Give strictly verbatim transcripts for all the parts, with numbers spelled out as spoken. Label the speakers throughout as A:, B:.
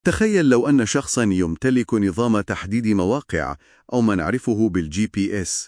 A: تخيل لو أن شخصا يمتلك نظام تحديد مواقع أو ما نعرفه بالجي بي اس،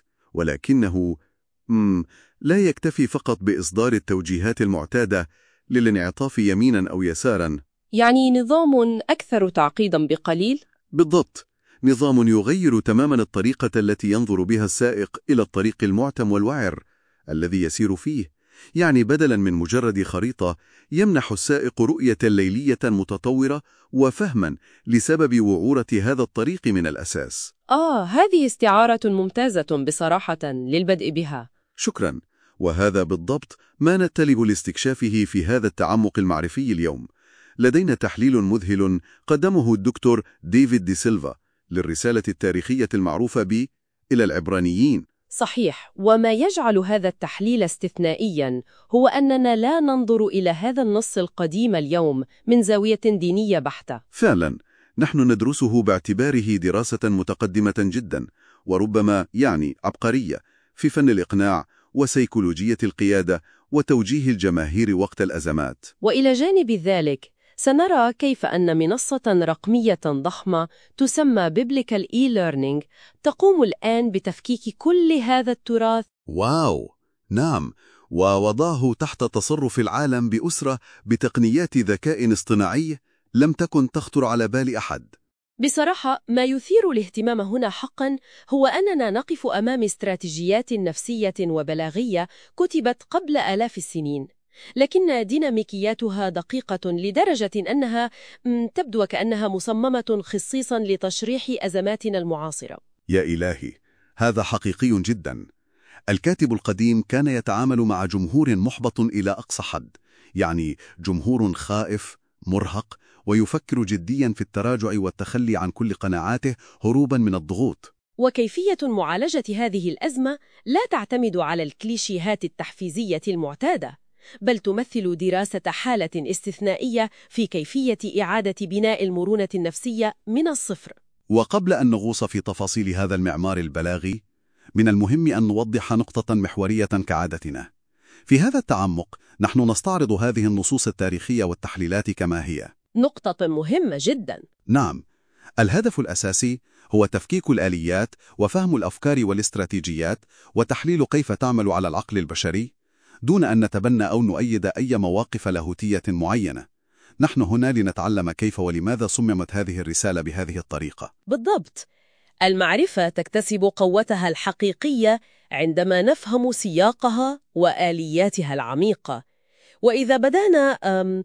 A: ولكنه مم لا يكتفي فقط بإصدار التوجيهات المعتادة للانعطاف يمينا أو يسارا.
B: يعني نظام أكثر تعقيدا بقليل؟
A: بالضبط، نظام يغير تماما الطريقة التي ينظر بها السائق إلى الطريق المعتم والوعر الذي يسير فيه. يعني بدلا من مجرد خريطة، يمنح السائق رؤية ليلية متطورة وفهما لسبب وعورة هذا الطريق من الأساس.
B: آه، هذه استعارة ممتازة بصراحة للبدء بها.
A: شكرا، وهذا بالضبط ما نتلب لاستكشافه في هذا التعمق المعرفي اليوم. لدينا تحليل مذهل قدمه الدكتور ديفيد دي سيلفا للرسالة التاريخية المعروفة ب إلى العبرانيين.
B: صحيح، وما يجعل هذا التحليل استثنائياً هو أننا لا ننظر إلى هذا النص القديم اليوم من زاوية دينية بحتة.
A: فعلاً، نحن ندرسه باعتباره دراسة متقدمة جداً، وربما يعني عبقرية في فن الإقناع وسيكولوجية القيادة وتوجيه الجماهير وقت الأزمات.
B: وإلى جانب ذلك، سنرى كيف أن منصة رقمية ضخمة تسمى Biblical e-learning تقوم الآن بتفكيك كل هذا التراث.
A: واو، نعم، ووضعه تحت تصرف العالم بأسرة بتقنيات ذكاء اصطناعي لم تكن تخطر على بال أحد.
B: بصراحة، ما يثير الاهتمام هنا حقاً هو أننا نقف أمام استراتيجيات نفسية وبلاغية كتبت قبل آلاف السنين، لكن ديناميكياتها دقيقة لدرجة أنها تبدو كأنها مصممة خصيصاً لتشريح أزماتنا المعاصرة.
A: يا إلهي، هذا حقيقي جدا. الكاتب القديم كان يتعامل مع جمهور محبط إلى أقصى حد، يعني جمهور خائف، مرهق، ويفكر جديا في التراجع والتخلي عن كل قناعاته هروبا من الضغوط.
B: وكيفية معالجة هذه الأزمة لا تعتمد على الكليشيهات التحفيزية المعتادة، بل تمثل دراسة حالة استثنائية في كيفية إعادة بناء المرونة النفسية من الصفر.
A: وقبل أن نغوص في تفاصيل هذا المعمار البلاغي، من المهم أن نوضح نقطة محورية كعادتنا. في هذا التعمق نحن نستعرض هذه النصوص التاريخية والتحليلات كما هي.
B: نقطة مهمة جدا.
A: نعم، الهدف الأساسي هو تفكيك الآليات وفهم الأفكار والاستراتيجيات وتحليل كيف تعمل على العقل البشري، دون أن نتبنى أو نؤيد أي مواقف لاهوتية معينة. نحن هنا لنتعلم كيف ولماذا صممت هذه الرسالة بهذه الطريقة.
B: بالضبط. المعرفة تكتسب قوتها الحقيقية عندما نفهم سياقها وآلياتها العميقة. وإذا بدأنا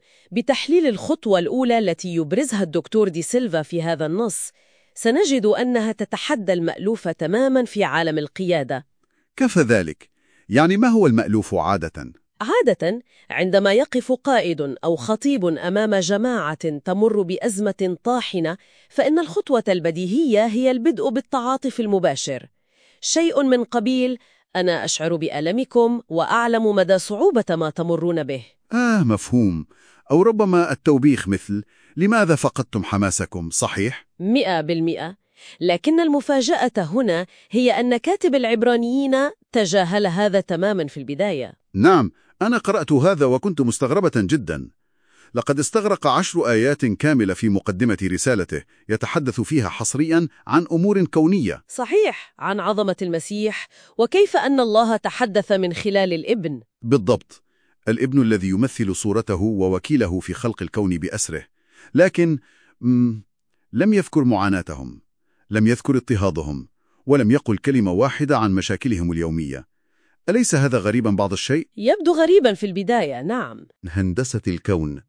B: بتحليل الخطوة الأولى التي يبرزها الدكتور دي سيلفا في هذا النص، سنجد أنها تتحدى المألوف تماماً في عالم القيادة.
A: كيف ذلك؟ يعني ما هو المألوف عادة؟
B: عادة، عندما يقف قائد أو خطيب أمام جماعة تمر بأزمة طاحنة، فإن الخطوة البديهية هي البدء بالتعاطف المباشر. شيء من قبيل: أنا أشعر بألمكم وأعلم مدى صعوبة ما تمرون به.
A: آه، مفهوم. أو ربما التوبيخ مثل: لماذا فقدتم حماسكم؟ صحيح؟
B: مئة بالمئة. لكن المفاجأة هنا هي أن كاتب العبرانيين تجاهل هذا تماما في البداية.
A: نعم، أنا قرأت هذا وكنت مستغربة جدا. لقد استغرق عشر آيات كاملة في مقدمة رسالته يتحدث فيها حصريا عن أمور كونية.
B: صحيح، عن عظمة المسيح وكيف أن الله تحدث من خلال الابن.
A: بالضبط، الابن الذي يمثل صورته ووكيله في خلق الكون بأسره. لكن مم لم يذكر معاناتهم، لم يذكر اضطهادهم، ولم يقل كلمة واحدة عن مشاكلهم اليومية. أليس هذا غريبا بعض الشيء؟
B: يبدو غريبا في البداية، نعم.
A: هندسة الكون.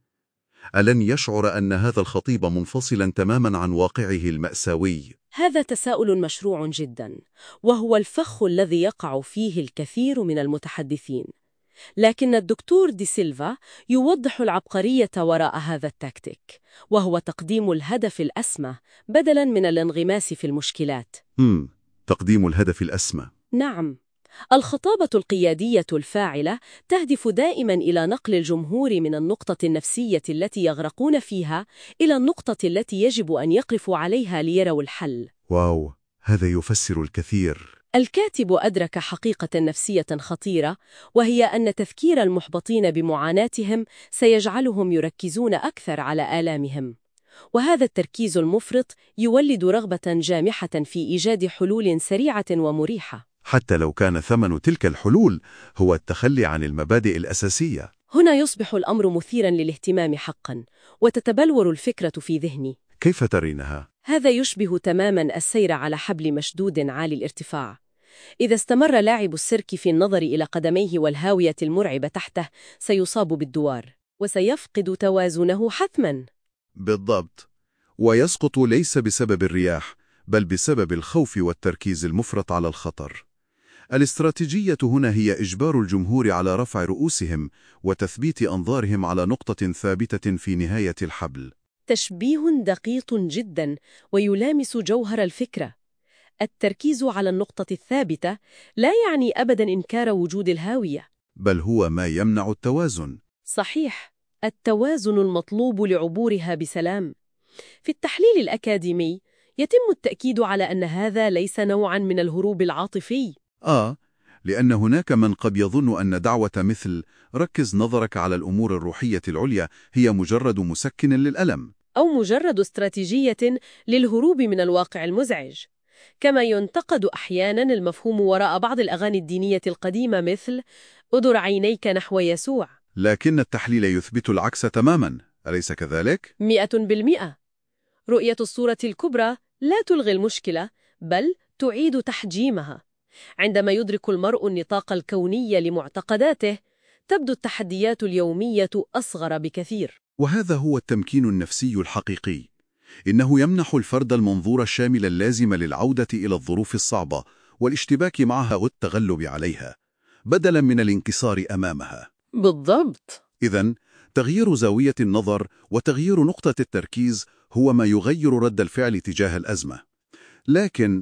A: ألن يشعر أن هذا الخطيب منفصلا تماما عن واقعه المأساوي؟
B: هذا تساؤل مشروع جدا، وهو الفخ الذي يقع فيه الكثير من المتحدثين. لكن الدكتور دي سيلفا يوضح العبقرية وراء هذا التكتيك، وهو تقديم الهدف الأسمى بدلاً من الانغماس في المشكلات.
A: مم. تقديم الهدف الأسمى.
B: نعم، الخطابة القيادية الفاعلة تهدف دائماً إلى نقل الجمهور من النقطة النفسية التي يغرقون فيها إلى النقطة التي يجب أن يقفوا عليها ليروا الحل.
A: واو، هذا يفسر الكثير.
B: الكاتب أدرك حقيقة نفسية خطيرة، وهي أن تفكير المحبطين بمعاناتهم سيجعلهم يركزون أكثر على آلامهم. وهذا التركيز المفرط يولد رغبة جامحة في إيجاد حلول سريعة ومريحة.
A: حتى لو كان ثمن تلك الحلول هو التخلي عن المبادئ الأساسية.
B: هنا يصبح الأمر مثيرا للاهتمام حقا، وتتبلور الفكرة في ذهني.
A: كيف ترينها؟
B: هذا يشبه تماما السير على حبل مشدود عالي الارتفاع. إذا استمر لاعب السيرك في النظر إلى قدميه والهاوية المرعبة تحته، سيصاب بالدوار وسيفقد توازنه حتما.
A: بالضبط، ويسقط ليس بسبب الرياح بل بسبب الخوف والتركيز المفرط على الخطر. الاستراتيجية هنا هي إجبار الجمهور على رفع رؤوسهم وتثبيت أنظارهم على نقطة ثابتة في نهاية الحبل.
B: تشبيه دقيق جدا ويلامس جوهر الفكرة. التركيز على النقطة الثابتة لا يعني أبدا إنكار وجود الهاوية،
A: بل هو ما يمنع التوازن.
B: صحيح، التوازن المطلوب لعبورها بسلام. في التحليل الأكاديمي يتم التأكيد على أن هذا ليس نوعا من الهروب العاطفي.
A: آه، لأن هناك من قد يظن أن دعوة مثل ركز نظرك على الأمور الروحية العليا هي مجرد مسكن للألم،
B: أو مجرد استراتيجية للهروب من الواقع المزعج. كما ينتقد أحيانا المفهوم وراء بعض الأغاني الدينية القديمة مثل أدر عينيك نحو يسوع.
A: لكن التحليل يثبت العكس تماما، أليس كذلك؟
B: مئة بالمئة. رؤية الصورة الكبرى لا تلغي المشكلة، بل تعيد تحجيمها. عندما يدرك المرء النطاق الكوني لمعتقداته، تبدو التحديات اليومية أصغر بكثير.
A: وهذا هو التمكين النفسي الحقيقي. إنه يمنح الفرد المنظور الشامل اللازم للعودة إلى الظروف الصعبة والاشتباك معها والتغلب عليها، بدلاً من الانكسار أمامها.
B: بالضبط.
A: إذن، تغيير زاوية النظر وتغيير نقطة التركيز هو ما يغير رد الفعل تجاه الأزمة. لكن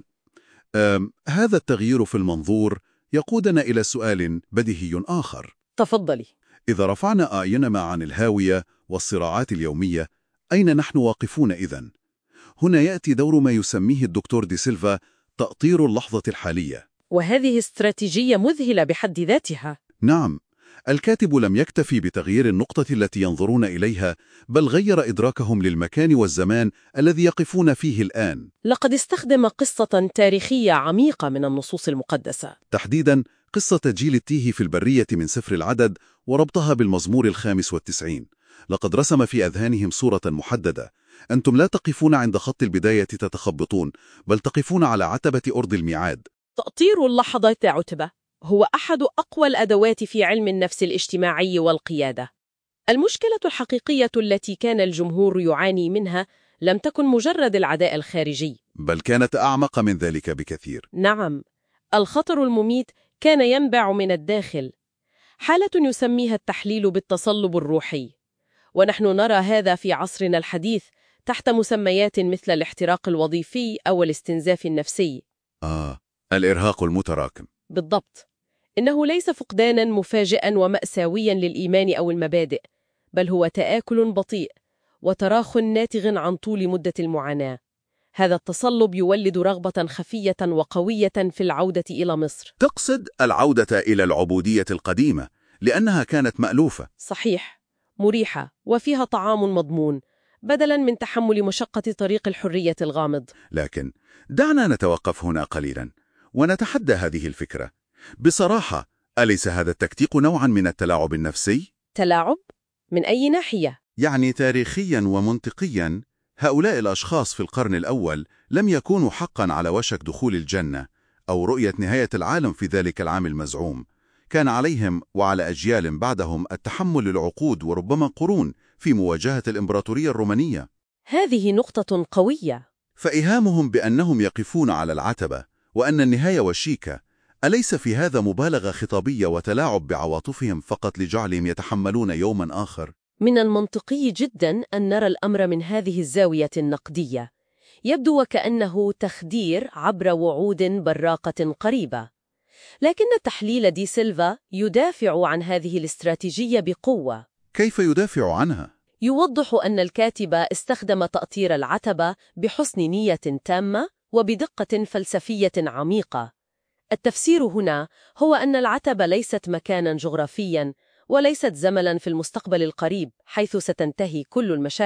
A: هذا التغيير في المنظور يقودنا إلى سؤال بديهي آخر.
B: تفضلي.
A: إذا رفعنا أعيننا عن الهاوية والصراعات اليومية، أين نحن واقفون إذن؟ هنا يأتي دور ما يسميه الدكتور دي سيلفا تأطير اللحظة الحالية.
B: وهذه استراتيجية مذهلة بحد ذاتها.
A: نعم، الكاتب لم يكتفي بتغيير النقطة التي ينظرون إليها، بل غير إدراكهم للمكان والزمان الذي يقفون فيه الآن.
B: لقد استخدم قصة تاريخية عميقة من النصوص المقدسة،
A: تحديداً قصة جيل التيه في البرية من سفر العدد وربطها بالمزمور الخامس والتسعين. لقد رسم في أذهانهم صورة محددة: أنتم لا تقفون عند خط البداية تتخبطون، بل تقفون على عتبة أرض الميعاد.
B: تأطير اللحظة عتبة هو أحد أقوى الأدوات في علم النفس الاجتماعي والقيادة. المشكلة الحقيقية التي كان الجمهور يعاني منها لم تكن مجرد العداء الخارجي،
A: بل كانت أعمق من ذلك بكثير.
B: نعم، الخطر المميت كان ينبع من الداخل، حالة يسميها التحليل بالتصلب الروحي. ونحن نرى هذا في عصرنا الحديث تحت مسميات مثل الاحتراق الوظيفي أو الاستنزاف النفسي.
A: آه، الإرهاق المتراكم.
B: بالضبط. إنه ليس فقداناً مفاجئاً ومأساوياً للإيمان أو المبادئ، بل هو تآكل بطيء وتراخ ناتج عن طول مدة المعاناة. هذا التصلب يولد رغبة خفية وقوية في العودة إلى مصر.
A: تقصد العودة إلى العبودية القديمة لأنها كانت مألوفة.
B: صحيح، مريحة وفيها طعام مضمون، بدلاً من تحمل مشقة طريق الحرية الغامض.
A: لكن دعنا نتوقف هنا قليلاً ونتحدى هذه الفكرة. بصراحة، أليس هذا التكتيك نوعاً من التلاعب النفسي؟
B: تلاعب؟ من أي ناحية؟
A: يعني تاريخياً ومنطقياً، هؤلاء الأشخاص في القرن الأول لم يكونوا حقاً على وشك دخول الجنة أو رؤية نهاية العالم في ذلك العام المزعوم. كان عليهم وعلى أجيال بعدهم التحمل العقود وربما قرون في مواجهة الإمبراطورية الرومانية.
B: هذه نقطة قوية.
A: فإيهامهم بأنهم يقفون على العتبة وأن النهاية وشيكة، أليس في هذا مبالغة خطابية وتلاعب بعواطفهم فقط لجعلهم يتحملون يوماً آخر؟
B: من المنطقي جداً أن نرى الأمر من هذه الزاوية النقدية. يبدو وكأنه تخدير عبر وعود براقة قريبة. لكن التحليل دي سيلفا يدافع عن هذه الاستراتيجية بقوة.
A: كيف يدافع عنها؟
B: يوضح أن الكاتب استخدم تأطير العتبة بحسن نية تامة وبدقة فلسفية عميقة. التفسير هنا هو أن العتبة ليست مكاناً جغرافياً وليست زملاً في المستقبل القريب حيث ستنتهي كل المشاكل.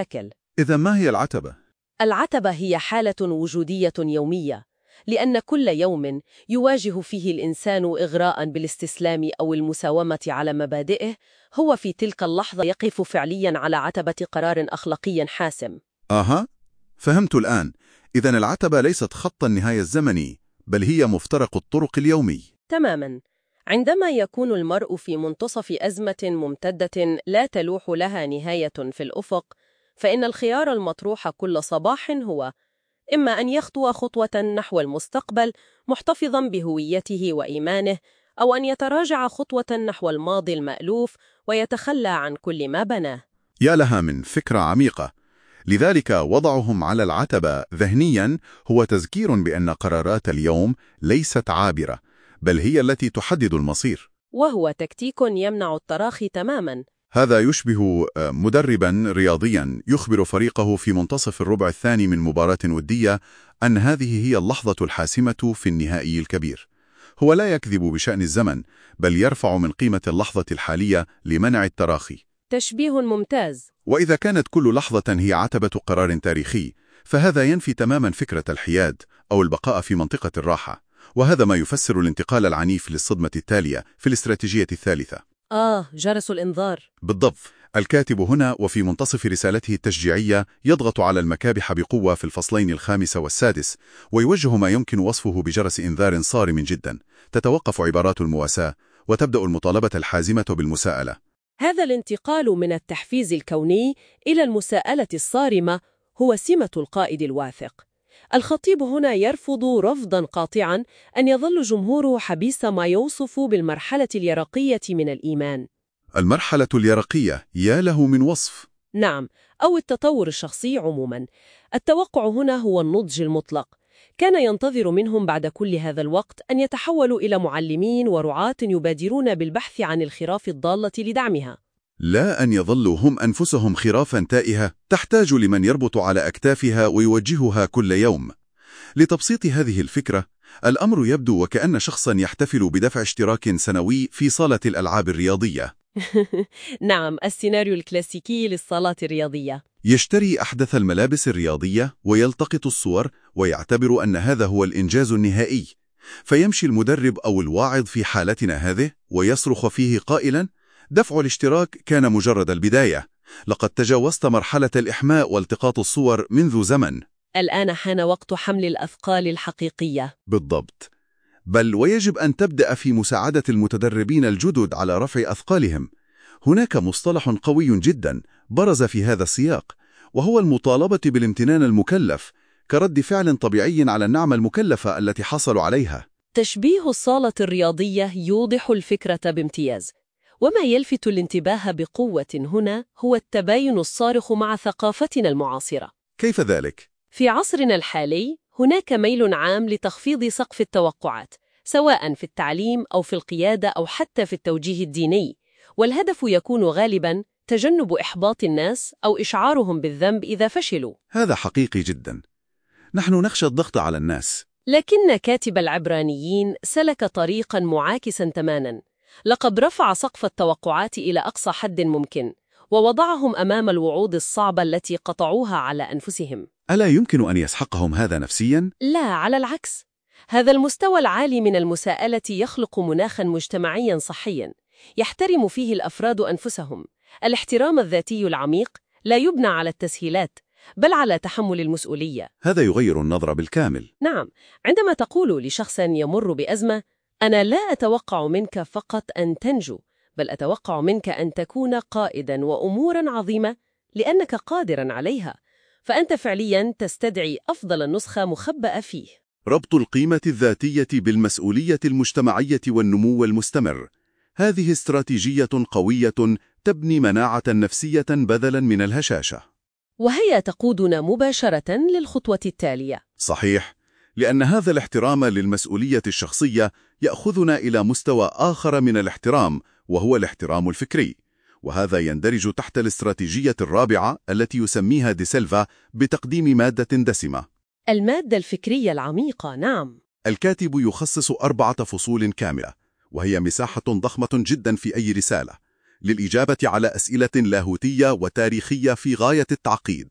A: إذا ما هي العتبة؟
B: العتبة هي حالة وجودية يومية، لأن كل يوم يواجه فيه الإنسان إغراءً بالاستسلام أو المساومة على مبادئه، هو في تلك اللحظة يقف فعلياً على عتبة قرار أخلاقي حاسم.
A: آها، فهمت الآن. إذن العتبة ليست خط النهاية الزمني، بل هي مفترق الطرق اليومي.
B: تماماً. عندما يكون المرء في منتصف أزمة ممتدة لا تلوح لها نهاية في الأفق، فإن الخيار المطروح كل صباح هو إما أن يخطو خطوة نحو المستقبل محتفظاً بهويته وإيمانه، أو أن يتراجع خطوة نحو الماضي المألوف ويتخلى عن كل ما بناه.
A: يا لها من فكرة عميقة. لذلك وضعهم على العتبة ذهنياً هو تذكير بأن قرارات اليوم ليست عابرة، بل هي التي تحدد المصير.
B: وهو تكتيك يمنع التراخي تماماً.
A: هذا يشبه مدرباً رياضياً يخبر فريقه في منتصف الربع الثاني من مباراة ودية أن هذه هي اللحظة الحاسمة في النهائي الكبير. هو لا يكذب بشأن الزمن، بل يرفع من قيمة اللحظة الحالية لمنع التراخي.
B: تشبيه ممتاز.
A: وإذا كانت كل لحظة هي عتبة قرار تاريخي، فهذا ينفي تماماً فكرة الحياد أو البقاء في منطقة الراحة، وهذا ما يفسر الانتقال العنيف للصدمة التالية في الاستراتيجية الثالثة.
B: آه، جرس الإنذار.
A: بالضبط. الكاتب هنا وفي منتصف رسالته التشجيعية يضغط على المكابح بقوة في الفصلين الخامس والسادس، ويوجه ما يمكن وصفه بجرس إنذار صارم جدا. تتوقف عبارات المواساة، وتبدأ المطالبة الحازمة بالمساءلة.
B: هذا الانتقال من التحفيز الكوني إلى المساءلة الصارمة هو سمة القائد الواثق. الخطيب هنا يرفض رفضاً قاطعاً أن يظل جمهوره حبيس ما يوصف بالمرحلة اليرقية من الإيمان.
A: المرحلة اليرقية، يا له من وصف.
B: نعم، أو التطور الشخصي عموماً. التوقع هنا هو النضج المطلق. كان ينتظر منهم بعد كل هذا الوقت أن يتحولوا إلى معلمين ورعاة يبادرون بالبحث عن الخراف الضالة لدعمها،
A: لا أن يظلوا هم أنفسهم خرافا تائهة تحتاج لمن يربط على أكتافها ويوجهها كل يوم. لتبسيط هذه الفكرة، الأمر يبدو وكأن شخصا يحتفل بدفع اشتراك سنوي في صالة الألعاب الرياضية.
B: نعم، السيناريو الكلاسيكي للصالات الرياضية.
A: يشتري أحدث الملابس الرياضية ويلتقط الصور ويعتبر أن هذا هو الإنجاز النهائي، فيمشي المدرب أو الواعظ في حالتنا هذه ويصرخ فيه قائلا: دفع الاشتراك كان مجرد البداية، لقد تجاوزت مرحلة الإحماء والتقاط الصور منذ زمن.
B: الآن حان وقت حمل الأثقال الحقيقية.
A: بالضبط. بل ويجب أن تبدأ في مساعدة المتدربين الجدد على رفع أثقالهم. هناك مصطلح قوي جدا برز في هذا السياق، وهو المطالبة بالامتنان المكلف كرد فعل طبيعي على النعمة المكلفة التي حصلوا عليها.
B: تشبيه الصالة الرياضية يوضح الفكرة بامتياز، وما يلفت الانتباه بقوة هنا هو التباين الصارخ مع ثقافتنا المعاصرة.
A: كيف ذلك؟
B: في عصرنا الحالي هناك ميل عام لتخفيض سقف التوقعات، سواء في التعليم أو في القيادة أو حتى في التوجيه الديني، والهدف يكون غالباً تجنب إحباط الناس أو إشعارهم بالذنب إذا فشلوا.
A: هذا حقيقي جدا. نحن نخشى الضغط على الناس.
B: لكن كاتب العبرانيين سلك طريقاً معاكساً تماماً. لقد رفع سقف التوقعات إلى أقصى حد ممكن، ووضعهم أمام الوعود الصعبة التي قطعوها على أنفسهم.
A: ألا يمكن أن يسحقهم هذا نفسياً؟
B: لا، على العكس. هذا المستوى العالي من المساءلة يخلق مناخاً مجتمعياً صحياً يحترم فيه الأفراد أنفسهم. الاحترام الذاتي العميق لا يبنى على التسهيلات، بل على تحمل المسؤولية.
A: هذا يغير النظرة بالكامل.
B: نعم، عندما تقول لشخص يمر بأزمة: أنا لا أتوقع منك فقط أن تنجو، بل أتوقع منك أن تكون قائداً وأموراً عظيمة لأنك قادراً عليها، فأنت فعلياً تستدعي أفضل النسخة مخبأة فيه.
A: ربط القيمة الذاتية بالمسؤولية المجتمعية والنمو المستمر، هذه استراتيجية قوية تبني مناعة نفسية بدلاً من الهشاشة،
B: وهي تقودنا مباشرة للخطوة التالية.
A: صحيح، لأن هذا الاحترام للمسؤولية الشخصية يأخذنا إلى مستوى آخر من الاحترام، وهو الاحترام الفكري، وهذا يندرج تحت الاستراتيجية الرابعة التي يسميها دي سيلفا بتقديم مادة دسمة.
B: المادة الفكرية العميقة. نعم.
A: الكاتب يخصص أربعة فصول كاملة، وهي مساحة ضخمة جدا في أي رسالة، للإجابة على أسئلة لاهوتية وتاريخية في غاية التعقيد.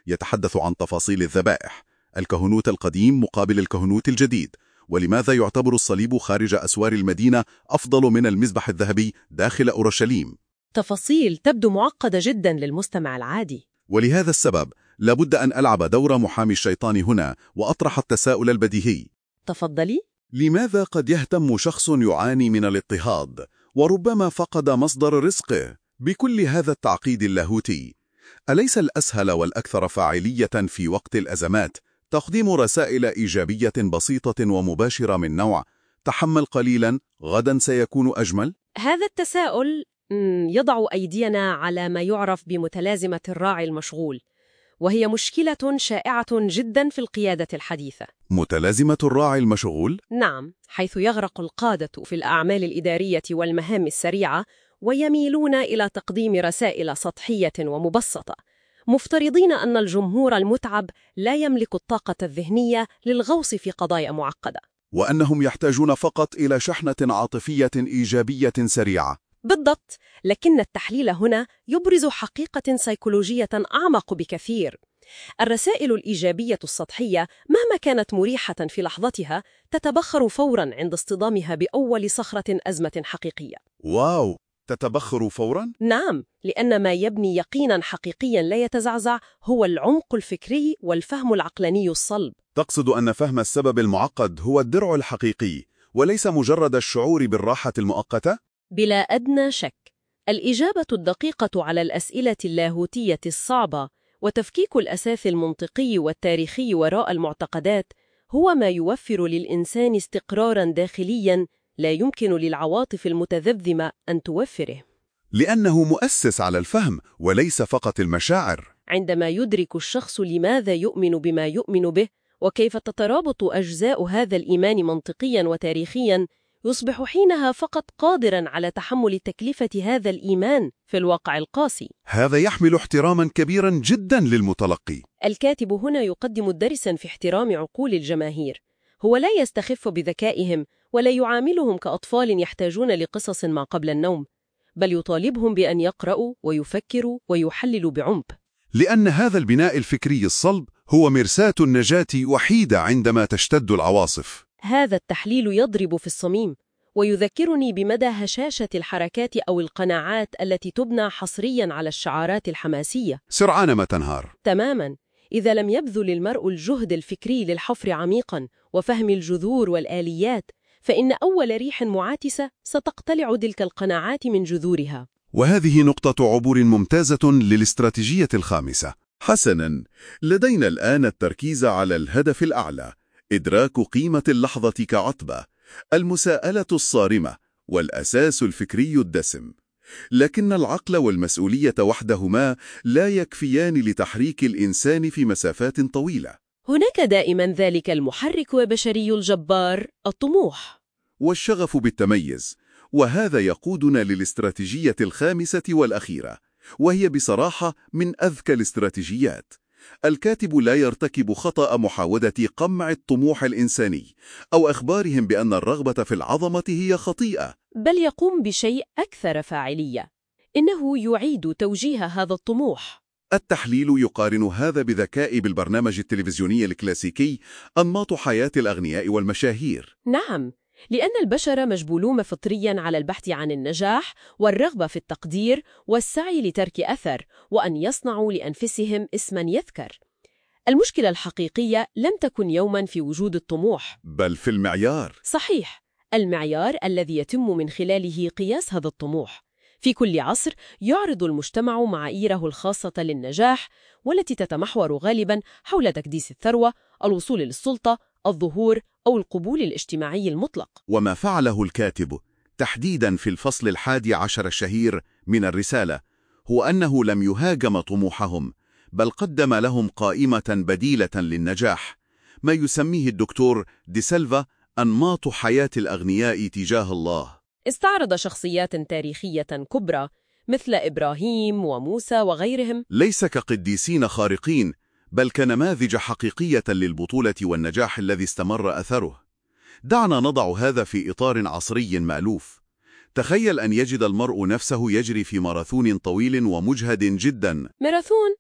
A: يتحدث عن تفاصيل الذبائح، الكهنوت القديم مقابل الكهنوت الجديد، ولماذا يعتبر الصليب خارج أسوار المدينة أفضل من المذبح الذهبي داخل أورشليم.
B: تفاصيل تبدو معقدة جدا للمستمع العادي.
A: ولهذا السبب لابد أن ألعب دور محامي الشيطان هنا وأطرح التساؤل البديهي.
B: تفضلي.
A: لماذا قد يهتم شخص يعاني من الاضطهاد وربما فقد مصدر رزقه بكل هذا التعقيد اللاهوتي؟ أليس الأسهل والأكثر فاعلية في وقت الأزمات تقديم رسائل إيجابية بسيطة ومباشرة من نوع تحمل قليلا غدا سيكون أجمل؟
B: هذا التساؤل يضع أيدينا على ما يعرف بمتلازمة الراعي المشغول، وهي مشكلة شائعة جدا في القيادة الحديثة.
A: متلازمة الراعي المشغول؟
B: نعم، حيث يغرق القادة في الأعمال الإدارية والمهام السريعة ويميلون إلى تقديم رسائل سطحية ومبسطة، مفترضين أن الجمهور المتعب لا يملك الطاقة الذهنية للغوص في قضايا معقدة،
A: وأنهم يحتاجون فقط إلى شحنة عاطفية إيجابية سريعة.
B: بالضبط، لكن التحليل هنا يبرز حقيقة سيكولوجية أعمق بكثير. الرسائل الإيجابية السطحية مهما كانت مريحة في لحظتها تتبخر فوراً عند اصطدامها بأول صخرة أزمة حقيقية.
A: واو، تتبخر فوراً؟
B: نعم، لأن ما يبني يقيناً حقيقياً لا يتزعزع هو العمق الفكري والفهم العقلاني الصلب.
A: تقصد أن فهم السبب المعقد هو الدرع الحقيقي وليس مجرد الشعور بالراحة المؤقتة؟
B: بلا أدنى شك. الإجابة الدقيقة على الأسئلة اللاهوتية الصعبة وتفكيك الأساس المنطقي والتاريخي وراء المعتقدات هو ما يوفر للإنسان استقراراً داخلياً لا يمكن للعواطف المتذبذبة أن توفره،
A: لأنه مؤسس على الفهم وليس فقط المشاعر.
B: عندما يدرك الشخص لماذا يؤمن بما يؤمن به وكيف تترابط أجزاء هذا الإيمان منطقياً وتاريخياً، يصبح حينها فقط قادراً على تحمل تكلفة هذا الإيمان في الواقع القاسي.
A: هذا يحمل احتراماً كبيراً جداً للمتلقي.
B: الكاتب هنا يقدم درساً في احترام عقول الجماهير. هو لا يستخف بذكائهم ولا يعاملهم كأطفال يحتاجون لقصص ما قبل النوم، بل يطالبهم بأن يقرأوا ويفكروا ويحللوا بعمق.
A: لأن هذا البناء الفكري الصلب هو مرساة النجاة وحيدة عندما تشتد العواصف.
B: هذا التحليل يضرب في الصميم ويذكرني بمدى هشاشة الحركات أو القناعات التي تبنى حصرياً على الشعارات الحماسية.
A: سرعان ما تنهار.
B: تماماً. إذا لم يبذل المرء الجهد الفكري للحفر عميقاً وفهم الجذور والآليات، فإن أول ريح معاتسة ستقتلع تلك القناعات من جذورها.
A: وهذه نقطة عبور ممتازة للاستراتيجية الخامسة. حسناً، لدينا الآن التركيز على الهدف الأعلى، إدراك قيمة اللحظة كعتبة، المساءلة الصارمة، والأساس الفكري الدسم. لكن العقل والمسؤولية وحدهما لا يكفيان لتحريك الإنسان في مسافات طويلة.
B: هناك دائما ذلك المحرك البشري الجبار، الطموح
A: والشغف بالتميز، وهذا يقودنا للاستراتيجية الخامسة والأخيرة، وهي بصراحة من أذكى الاستراتيجيات. الكاتب لا يرتكب خطأ محاولة قمع الطموح الإنساني أو أخبارهم بأن الرغبة في العظمة هي خطيئة،
B: بل يقوم بشيء أكثر فاعلية، إنه يعيد توجيه هذا الطموح.
A: التحليل يقارن هذا بذكاء بالبرنامج التلفزيوني الكلاسيكي أنماط حياة الأغنياء والمشاهير.
B: نعم، لأن البشر مجبولون فطرياً على البحث عن النجاح والرغبة في التقدير والسعي لترك أثر وأن يصنعوا لأنفسهم اسماً يذكر. المشكلة الحقيقية لم تكن يوماً في وجود الطموح،
A: بل في المعيار.
B: صحيح، المعيار الذي يتم من خلاله قياس هذا الطموح. في كل عصر يعرض المجتمع معاييره الخاصة للنجاح، والتي تتمحور غالباً حول تكديس الثروة، الوصول للسلطة، الظهور أو القبول الاجتماعي المطلق.
A: وما فعله الكاتب تحديداً في الفصل الحادي عشر الشهير من الرسالة هو أنه لم يهاجم طموحهم، بل قدم لهم قائمة بديلة للنجاح، ما يسميه الدكتور دي سيلفا أنماط حياة الأغنياء تجاه الله.
B: استعرض شخصيات تاريخية كبرى مثل إبراهيم وموسى وغيرهم
A: ليس كقديسين خارقين، بل كنماذج حقيقية للبطولة والنجاح الذي استمر أثره. دعنا نضع هذا في إطار عصري مألوف. تخيل أن يجد المرء نفسه يجري في ماراثون طويل ومجهد جدا.
B: ماراثون؟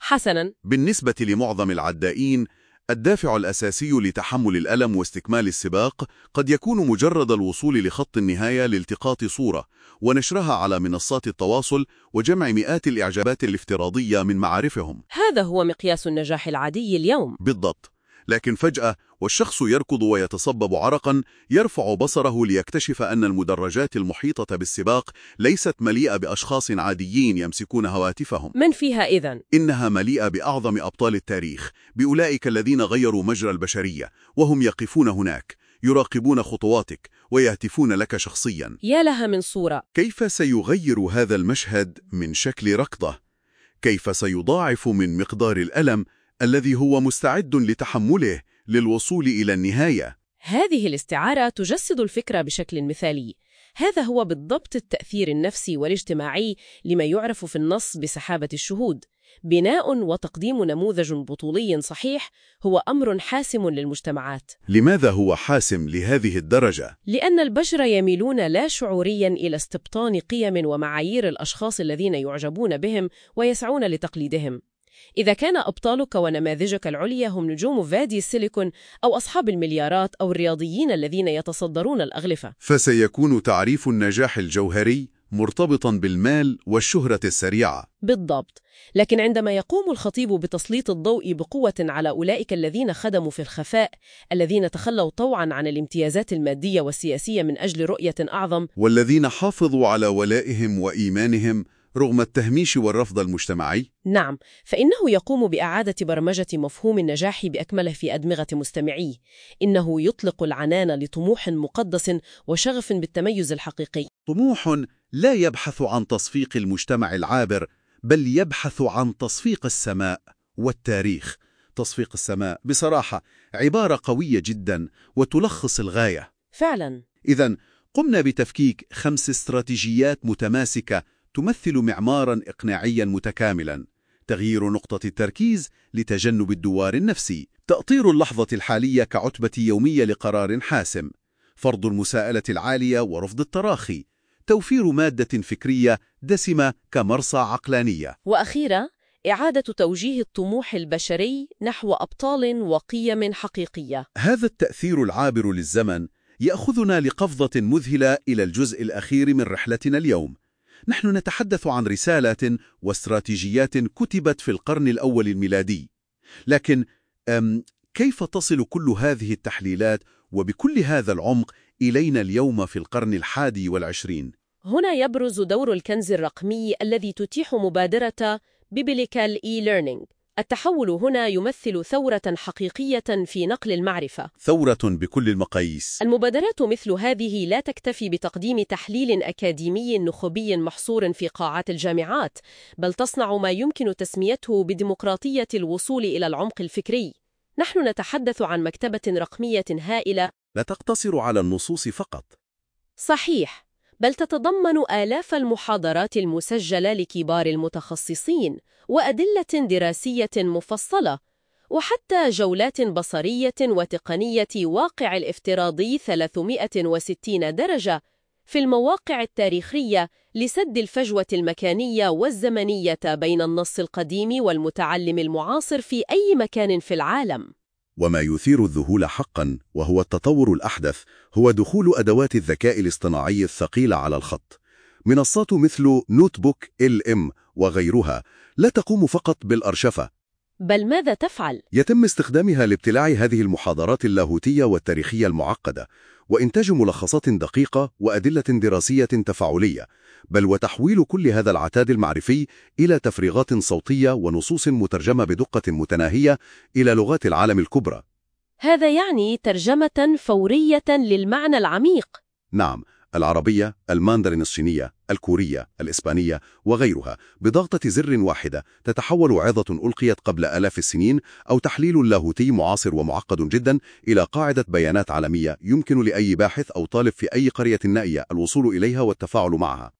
B: حسناً.
A: بالنسبة لمعظم العدائين، الدافع الأساسي لتحمل الألم واستكمال السباق قد يكون مجرد الوصول لخط النهاية لالتقاط صورة ونشرها على منصات التواصل وجمع مئات الإعجابات الافتراضية من معارفهم.
B: هذا هو مقياس النجاح العادي اليوم.
A: بالضبط. لكن فجأة والشخص يركض ويتصبب عرقا، يرفع بصره ليكتشف أن المدرجات المحيطة بالسباق ليست مليئة بأشخاص عاديين يمسكون هواتفهم.
B: من فيها إذن؟
A: إنها مليئة بأعظم أبطال التاريخ، بأولئك الذين غيروا مجرى البشرية، وهم يقفون هناك يراقبون خطواتك ويهتفون لك شخصيا.
B: يا لها من صورة!
A: كيف سيغير هذا المشهد من شكل ركضة؟ كيف سيضاعف من مقدار الألم الذي هو مستعد لتحمله للوصول إلى النهاية؟
B: هذه الاستعارة تجسد الفكرة بشكل مثالي. هذا هو بالضبط التأثير النفسي والاجتماعي لما يعرف في النص بسحابة الشهود. بناء وتقديم نموذج بطولي صحيح هو أمر حاسم للمجتمعات.
A: لماذا هو حاسم لهذه الدرجة؟
B: لأن البشر يميلون لا شعوريا إلى استبطان قيم ومعايير الأشخاص الذين يعجبون بهم ويسعون لتقليدهم. إذا كان أبطالك ونماذجك العليا هم نجوم فادي السيليكون أو أصحاب المليارات أو الرياضيين الذين يتصدرون الأغلفة،
A: فسيكون تعريف النجاح الجوهري مرتبطاً بالمال والشهرة السريعة.
B: بالضبط. لكن عندما يقوم الخطيب بتسليط الضوء بقوة على أولئك الذين خدموا في الخفاء، الذين تخلوا طوعاً عن الامتيازات المادية والسياسية من أجل رؤية أعظم،
A: والذين حافظوا على ولائهم وإيمانهم رغم التهميش والرفض المجتمعي،
B: نعم، فإنه يقوم بإعادة برمجة مفهوم النجاح بأكمله في أدمغة مستمعيه. إنه يطلق العنان لطموح مقدس وشغف بالتميز الحقيقي.
A: طموح لا يبحث عن تصفيق المجتمع العابر، بل يبحث عن تصفيق السماء والتاريخ. تصفيق السماء بصراحة عبارة قوية جدا وتلخص الغاية.
B: فعلا.
A: إذن قمنا بتفكيك خمس استراتيجيات متماسكة تمثل معماراً إقناعياً متكاملاً: تغيير نقطة التركيز لتجنب الدوار النفسي، تأطير اللحظة الحالية كعتبة يومية لقرار حاسم، فرض المساءلة العالية ورفض التراخي، توفير مادة فكرية دسمة كمرصى عقلانية،
B: وأخيرا إعادة توجيه الطموح البشري نحو أبطال وقيم حقيقية.
A: هذا التأثير العابر للزمن يأخذنا لقفزة مذهلة إلى الجزء الأخير من رحلتنا اليوم. نحن نتحدث عن رسالات واستراتيجيات كتبت في القرن الأول الميلادي، لكن كيف تصل كل هذه التحليلات وبكل هذا العمق إلينا اليوم في القرن الحادي والعشرين؟
B: هنا يبرز دور الكنز الرقمي الذي تتيح مبادرة Biblical e-learning. التحول هنا يمثل ثورة حقيقية في نقل المعرفة.
A: ثورة بكل المقاييس.
B: المبادرات مثل هذه لا تكتفي بتقديم تحليل أكاديمي نخبي محصور في قاعات الجامعات، بل تصنع ما يمكن تسميته بديمقراطية الوصول إلى العمق الفكري. نحن نتحدث عن مكتبة رقمية هائلة
A: لا تقتصر على النصوص فقط.
B: صحيح، بل تتضمن آلاف المحاضرات المسجلة لكبار المتخصصين وأدلة دراسية مفصلة، وحتى جولات بصرية وتقنية واقع الافتراضي ثلاثمائة وستين درجة في المواقع التاريخية لسد الفجوة المكانية والزمنية بين النص القديم والمتعلم المعاصر في أي مكان في العالم.
A: وما يثير الذهول حقا وهو التطور الأحدث هو دخول أدوات الذكاء الاصطناعي الثقيلة على الخط. منصات مثل نوت بوك إل إم وغيرها لا تقوم فقط بالأرشفة،
B: بل ماذا تفعل؟
A: يتم استخدامها لابتلاع هذه المحاضرات اللاهوتية والتاريخية المعقدة وإنتاج ملخصات دقيقة وأدلة دراسية تفاعلية، بل وتحويل كل هذا العتاد المعرفي إلى تفريغات صوتية ونصوص مترجمة بدقة متناهية إلى لغات العالم الكبرى.
B: هذا يعني ترجمة فورية للمعنى العميق.
A: نعم، العربية، الماندرين الصينية، الكورية، الإسبانية وغيرها بضغطة زر واحدة تتحول عظة ألقيت قبل آلاف السنين أو تحليل لاهوتي معاصر ومعقد جدا إلى قاعدة بيانات عالمية يمكن لأي باحث أو طالب في أي قرية نائية الوصول إليها والتفاعل معها.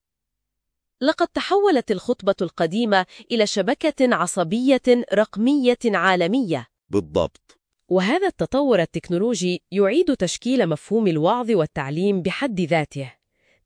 B: لقد تحولت الخطبة القديمة إلى شبكة عصبية رقمية عالمية.
A: بالضبط.
B: وهذا التطور التكنولوجي يعيد تشكيل مفهوم الوعظ والتعليم بحد ذاته.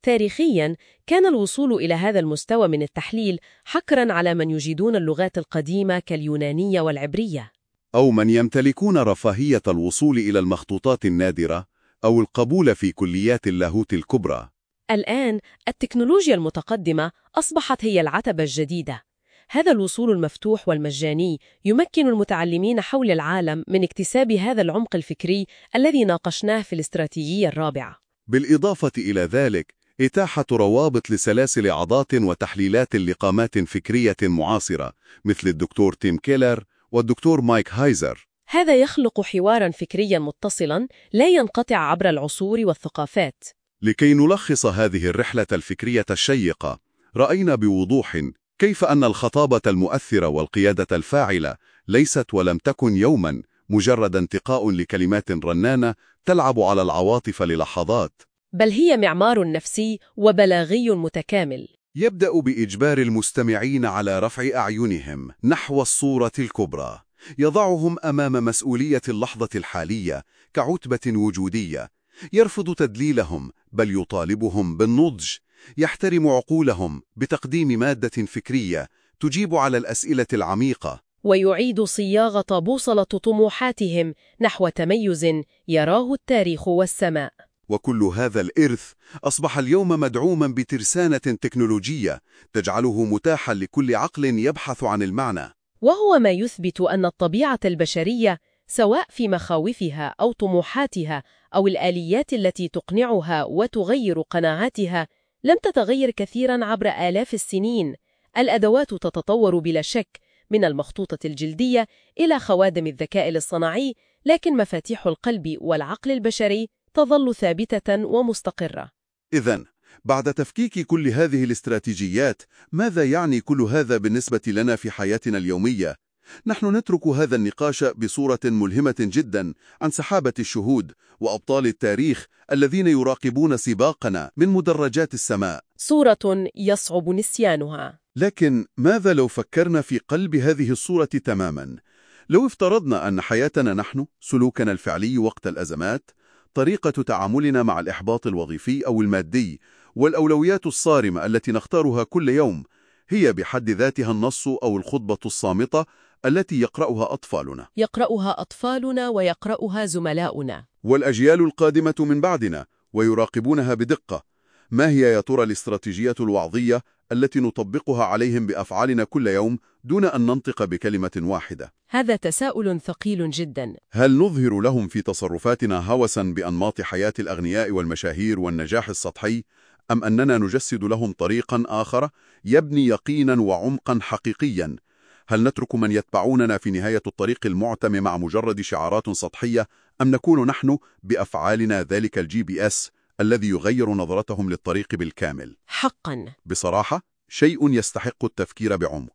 B: تاريخياً كان الوصول إلى هذا المستوى من التحليل حكراً على من يجيدون اللغات القديمة كاليونانية والعبرية،
A: أو من يمتلكون رفاهية الوصول إلى المخطوطات النادرة أو القبول في كليات اللاهوت الكبرى.
B: الآن التكنولوجيا المتقدمة أصبحت هي العتبة الجديدة. هذا الوصول المفتوح والمجاني يمكن المتعلمين حول العالم من اكتساب هذا العمق الفكري الذي ناقشناه في الاستراتيجية الرابعة.
A: بالإضافة إلى ذلك، إتاحة روابط لسلاسل عضات وتحليلات لقامات فكرية معاصرة مثل الدكتور تيم كيلر والدكتور مايك هايزر.
B: هذا يخلق حواراً فكرياً متصلاً لا ينقطع عبر العصور والثقافات.
A: لكي نلخص هذه الرحلة الفكرية الشيقة، رأينا بوضوح كيف أن الخطابة المؤثرة والقيادة الفاعلة ليست ولم تكن يوماً مجرد انتقاء لكلمات رنانة تلعب على العواطف للحظات،
B: بل هي معمار نفسي وبلاغي متكامل
A: يبدأ بإجبار المستمعين على رفع أعينهم نحو الصورة الكبرى، يضعهم أمام مسؤولية اللحظة الحالية كعتبة وجودية، يرفض تدليلهم بل يطالبهم بالنضج، يحترم عقولهم بتقديم مادة فكرية تجيب على الأسئلة العميقة،
B: ويعيد صياغة بوصلة طموحاتهم نحو تميز يراه التاريخ والسماء.
A: وكل هذا الإرث أصبح اليوم مدعوما بترسانة تكنولوجية تجعله متاحا لكل عقل يبحث عن المعنى،
B: وهو ما يثبت أن الطبيعة البشرية سواء في مخاوفها أو طموحاتها أو الآليات التي تقنعها وتغير قناعاتها لم تتغير كثيراً عبر آلاف السنين. الأدوات تتطور بلا شك من المخطوطة الجلدية إلى خوادم الذكاء الاصطناعي، لكن مفاتيح القلب والعقل البشري تظل ثابتة ومستقرة.
A: إذن بعد تفكيك كل هذه الاستراتيجيات، ماذا يعني كل هذا بالنسبة لنا في حياتنا اليومية؟ نحن نترك هذا النقاش بصورة ملهمة جدا عن سحابة الشهود وأبطال التاريخ الذين يراقبون سباقنا من مدرجات السماء،
B: صورة يصعب نسيانها.
A: لكن ماذا لو فكرنا في قلب هذه الصورة تماما؟ لو افترضنا أن حياتنا نحن، سلوكنا الفعلي وقت الأزمات، طريقة تعاملنا مع الإحباط الوظيفي أو المادي، والأولويات الصارمة التي نختارها كل يوم هي بحد ذاتها النص أو الخطبة الصامتة التي يقرأها أطفالنا
B: يقرأها أطفالنا ويقرأها زملاؤنا
A: والأجيال القادمة من بعدنا ويراقبونها بدقة. ما هي يا ترى الاستراتيجية الوعظية التي نطبقها عليهم بأفعالنا كل يوم دون أن ننطق بكلمة واحدة؟
B: هذا تساؤل ثقيل جدا.
A: هل نظهر لهم في تصرفاتنا هوسا بأنماط حياة الأغنياء والمشاهير والنجاح السطحي، أم أننا نجسد لهم طريقا آخر يبني يقينا وعمقا حقيقيا؟ هل نترك من يتبعوننا في نهاية الطريق المعتم مع مجرد شعارات سطحية، أم نكون نحن بأفعالنا ذلك الجي بي اس الذي يغير نظرتهم للطريق بالكامل؟
B: حقا
A: بصراحة شيء يستحق التفكير بعمق.